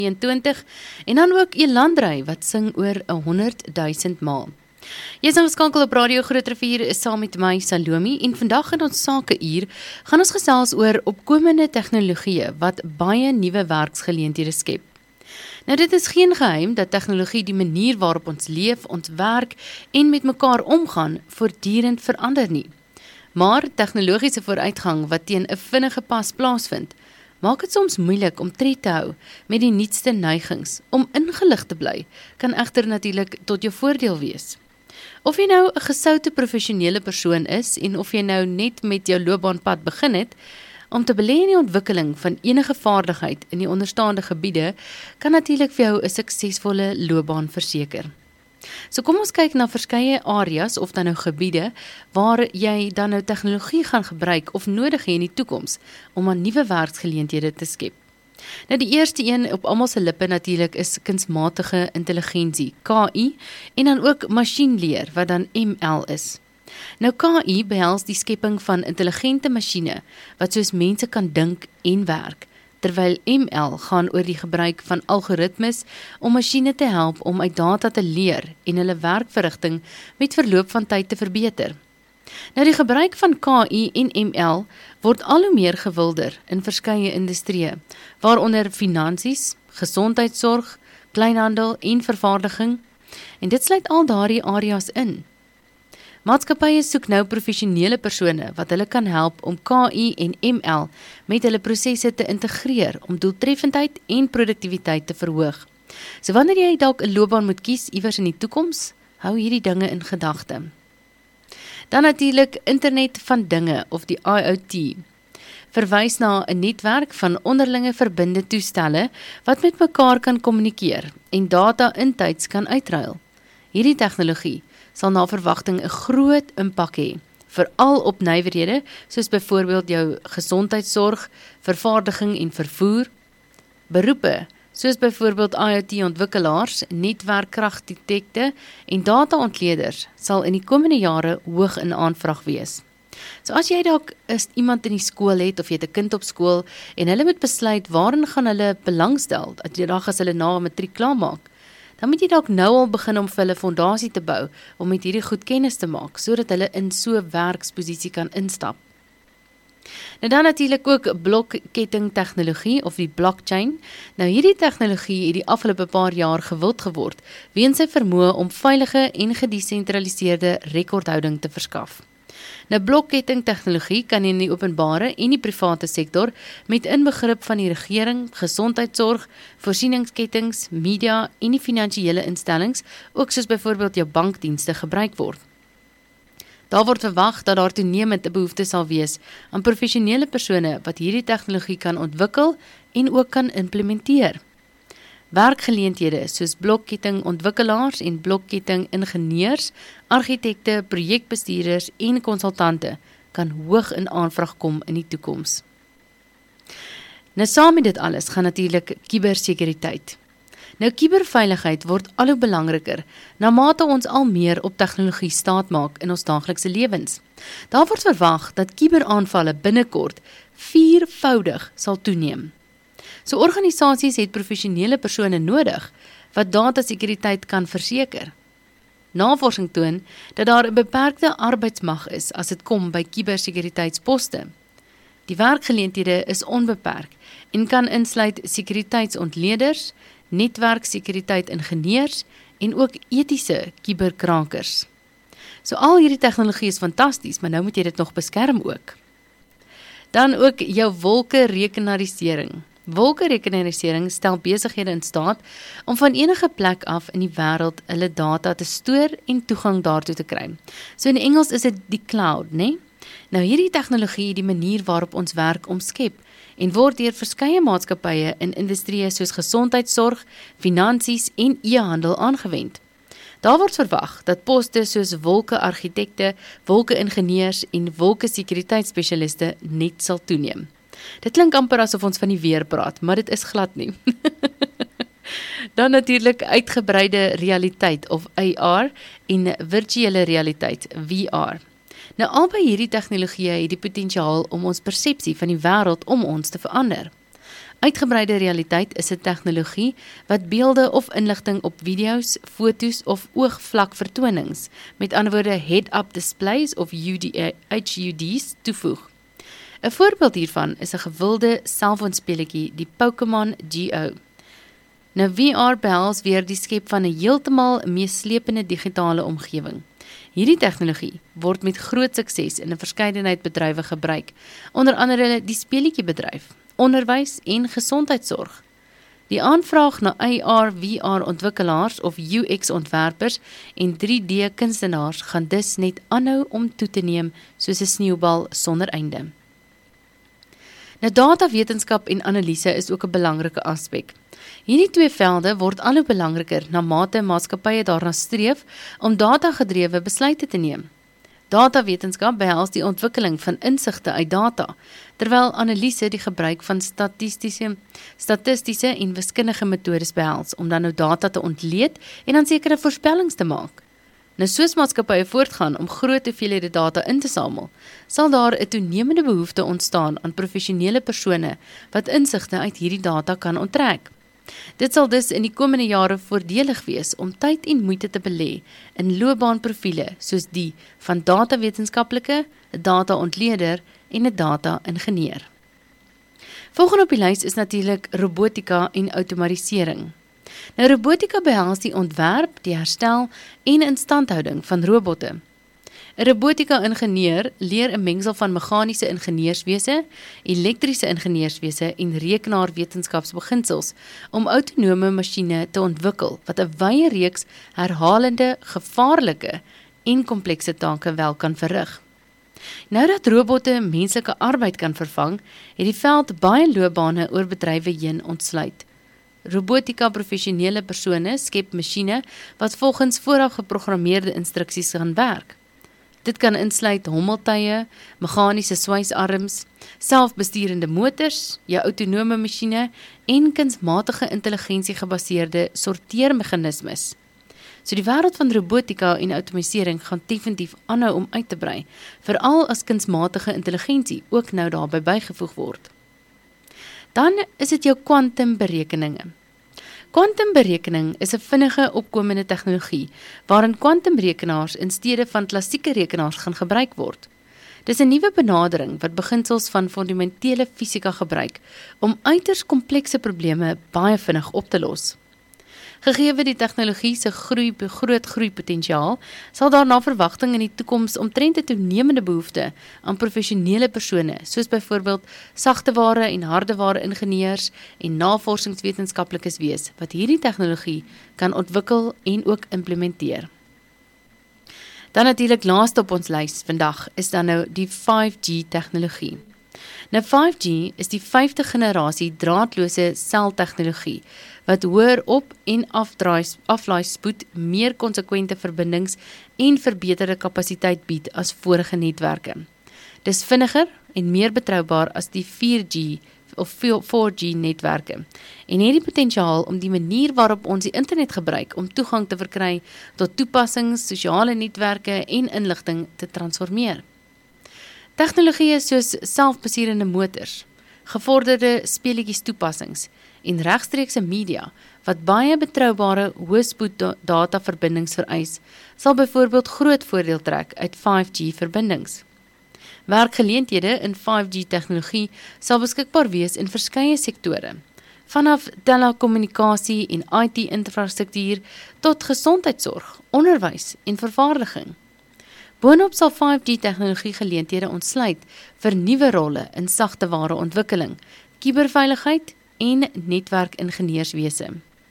2023 en dan ook Elandrey wat sing oor 100,000 maal. Jy is ingeskakel op Radio Groot Rivier saam met my Salome en vandag in ons sakeuur gaan ons gesels oor opkomende tegnologieë wat baie nuwe werksgeleenthede skep. Nou dit is geen geheim dat tegnologie die manier waarop ons leef, ons werk en met mekaar omgaan voortdurend verander nie. Maar tegnologiese vooruitgang wat teen 'n vinnige pas plaasvind, maak dit soms moeilik om tred te hou met die nuutste neigings. Om ingelig te bly, kan egter natuurlik tot jou voordeel wees. Of jy nou 'n gesoute professionele persoon is en of jy nou net met jou loopbaanpad begin het, om te belê in die ontwikkeling van enige vaardigheid in die onderstaande gebiede, kan natuurlik vir jou 'n suksesvolle loopbaan verseker. So kom ons kyk na verskeie areas of dan nou gebiede waar jy dan nou tegnologie gaan gebruik of nodig hê in die toekoms om aan nuwe werksgeleenthede te skep. Nou die eerste een op almal se lippe natuurlik is kunsmatige intelligensie, KI, en dan ook masjienleer wat dan ML is. Nou KI behels die skepping van intelligente masjiene wat soos mense kan dink en werk, terwyl ML gaan oor die gebruik van algoritmes om masjiene te help om uit data te leer en hulle werkverrigting met verloop van tyd te verbeter. Nou die gebruik van KI en ML word al hoe meer gewilder in verskeie industrieë, waaronder finansies, gesondheidsorg, kleinhandel en vervaardiging, en dit sluit al daardie areas in. Maatskappye soek nou professionele persone wat hulle kan help om KI en ML met hulle prosesse te integreer om doeltreffendheid en produktiwiteit te verhoog. So wanneer jy dalk 'n loopbaan moet kies iewers in die toekoms, hou hierdie dinge in gedagte. Dan natuurlik internet van dinge of die IoT. Verwys na 'n netwerk van onderlinge verbinde toestelle wat met mekaar kan kommunikeer en data intyds kan uitruil. Hierdie tegnologie sal na verwagting 'n groot impak hê, veral op nywerhede soos byvoorbeeld jou gesondheidsorg, vervaardiging en vervoer, beroepe soos byvoorbeeld IoT-ontwikkelaars, netwerkkragargitekte en data-ontleeders sal in die komende jare hoog in aanvraag wees. So as jy dalk is iemand in die skool het of jy het 'n kind op skool en hulle moet besluit waarin gaan hulle belangstel die dag as hulle na matriek klaarmaak, dan moet jy dalk nou al begin om vir hulle fondasie te bou om met hierdie goed kennis te maak sodat hulle in so 'n werksposisie kan instap. Nou dan natuurlik ook blokketting tegnologie of die blockchain. Nou hierdie tegnologie het die afgelope paar jaar gewild geword weens sy vermoë om veilige en gedesentraliseerde rekordhouding te verskaf. Nou blokketting tegnologie kan in die openbare en die private sektor met inbegrip van die regering, gesondheidsorg, voorsieningskettings, media en die finansiële instellings, ook soos byvoorbeeld jou bankdienste gebruik word. Daar word verwag dat daar toenemend 'n behoefte sal wees aan professionele persone wat hierdie tegnologie kan ontwikkel en ook kan implementeer. Werkgeleenthede soos blokketting ontwikkelaars en blokketting ingenieurs, argitekte, projekbestuurders en konsultante kan hoog in aanvraag kom in die toekoms. Nou saam met dit alles gaan natuurlik kubersekuriteit. Nou kuberveiligheid word al hoe belangriker, na mate ons al meer op tegnologie staatmaak in ons daaglikse lewens. Daar word verwag dat kuberaanvalle binnekort 4voudig sal toeneem. So organisasies het professionele persone nodig wat datasekuriteit kan verseker. Navorsing toon dat daar 'n beperkte arbeidsmag is as dit kom by kubersekuriteitsposte. Die werkgeleenthede is onbeperk en kan insluit sekuriteitsontleeders, netwerksekuriteit ingenieurs en ook etiese kuberkrakers. So al hierdie tegnologie is fantasties, maar nou moet jy dit nog beskerm ook. Dan ook jou wolkerekenarisering. Wolkerekenarisering stel besighede in staat om van enige plek af in die wêreld hulle data te stoor en toegang daartoe te kry. So in Engels is dit die cloud, né? Nou hierdie tegnologie het die manier waarop ons werk omskep en word deur verskeie maatskappye in industrieë soos gesondheidsorg, finansies en e-handel aangewend. Daar word verwag dat poste soos wolkeargitekte, wolkeingenieurs en wolkesekuriteitsspesialiste net sal toeneem. Dit klink amper asof ons van die weer praat, maar dit is glad nie. Dan natuurlik uitgebreide realiteit of AR en virtuele realiteit, VR. Nou albei hierdie tegnologieë het die potensiaal om ons persepsie van die wêreld om ons te verander. Uitgebreide realiteit is 'n tegnologie wat beelde of inligting op video's, foto's of oogvlak-vertonings, met ander woorde head-up displays of HUD's toevoeg. 'n Voorbeeld hiervan is 'n gewilde selfoonspeletjie, die Pokémon Go. Nou VR behels weer die skep van 'n heeltemal meeslepende digitale omgewing. Hierdie tegnologie word met groot sukses in 'n verskeidenheid bedrywe gebruik, onder andere die speletjiebedryf, onderwys en gesondheidsorg. Die aanvraag na AR/VR ontwikkelaars of UX ontwerpers en 3D kunstenaars gaan dus net aanhou om toe te neem soos 'n sneeubal sonder einde. Nou datawetenskap en analise is ook 'n belangrike aspek. Hierdie twee velde word al hoe belangriker na mate maatskappye daarna streef om datagedrewe besluite te neem. Datawetenskap behels die ontwikkeling van insigte uit data, terwyl analise die gebruik van statistiese en wiskundige metodes behels om dan nou data te ontleed en dan sekere voorspellings te maak. Nou soos maatskappye voortgaan om groot hoeveelhede data in te samel, sal daar 'n toenemende behoefte ontstaan aan professionele persone wat insigte uit hierdie data kan onttrek. Dit sal dus in die komende jare voordelig wees om tyd en moeite te belê in loopbaanprofiele soos die van datawetenskaplike, 'n dataontleder en 'n data-ingenieur. Volgende op die lys is natuurlik robotika en outomatisering. Nou robotika behels die ontwerp, die herstel en instandhouding van robotte. 'n Robotika-ingenieur leer 'n mengsel van meganiese ingenieurswese, elektriese ingenieurswese en rekenaarwetenskapsbeginsels om autonome masjiene te ontwikkel wat 'n wye reeks herhalende, gevaarlike en komplekse take wel kan verrig. Nou dat robotte menslike arbeid kan vervang, het die veld baie loopbane oor bedrywe heen ontsluit. Robotika professionele persone skep masjiene wat volgens vooraf geprogrammeerde instruksies gaan werk. Dit kan insluit hommeltuie, meganiese swysarms, selfbesturende motors, jou autonome masjiene en kunsmatige intelligensie gebaseerde sorteermeganismes. So die wêreld van robotika en outomatisering gaan definitief aanhou om uit te brei, veral as kunsmatige intelligensie ook nou daarbey bygevoeg word. Dan is dit jou kwantumberekeninge. Kwantumberekening is 'n vinnige opkomende tegnologie waarin kwantumrekenaars in steede van klassieke rekenaars gaan gebruik word. Dis 'n nuwe benadering wat beginsels van fundamentele fisika gebruik om uiters komplekse probleme baie vinnig op te los. Gegeewe die tegnologie se groot groeipotensiaal, sal daar na verwagting in die toekoms omtrent 'n toenemende behoefte aan professionele persone, soos byvoorbeeld sagteware en hardeware ingenieurs en navorsingswetenskaplikes wees, wat hierdie tegnologie kan ontwikkel en ook implementeer. Dan natuurlik laaste op ons lys vandag is dan nou die 5G tegnologie. Nou 5G is die 5de generasie draadlose seltegnologie wat hoër op- en aflaaispoed, meer konsekwente verbindings en verbeterde kapasiteit bied as vorige netwerke. Dis vinniger en meer betroubaar as die 4G of 4G netwerke en het die potensiaal om die manier waarop ons die internet gebruik om toegang te verkry tot toepassings, sosiale netwerke en inligting te transformeer. Tegnologie soos selfbesturende motors, gevorderde speletjies toepassings en regstreekse media wat baie betroubare hoëspoed dataverbindings vereis, sal byvoorbeeld groot voordeel trek uit 5G verbindings. Werkgeleenthede in 5G tegnologie sal beskikbaar wees in verskeie sektore, vanaf telekommunikasie en IT-infrastruktuur tot gesondheidsorg, onderwys en vervaardiging. Boonop sal 5G tegnologie geleenthede ontsluit vir nuwe rolle in sagteware ontwikkeling, kuberveiligheid en netwerkingenieurswese.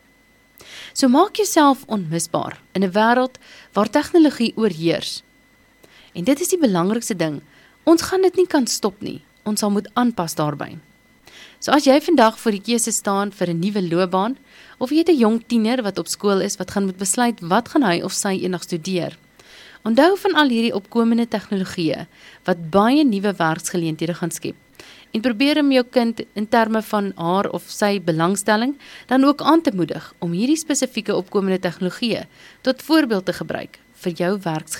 So maak jouself onmisbaar in 'n wêreld waar tegnologie oorheers. En dit is die belangrikste ding, ons gaan dit nie kan stop nie, ons sal moet aanpas daarby. So as jy vandag voor die keuse staan vir 'n nuwe loopbaan, of jy het 'n jong tiener wat op skool is wat gaan moet besluit wat gaan hy of sy eendag studeer, onthou van al hierdie opkomende tegnologieë wat baie nuwe werksgeleenthede gaan skep. En probeer om jou kind in terme van haar of sy belangstelling dan ook aan te moedig om hierdie spesifieke opkomende tegnologieë tot voorbeeld te gebruik vir jou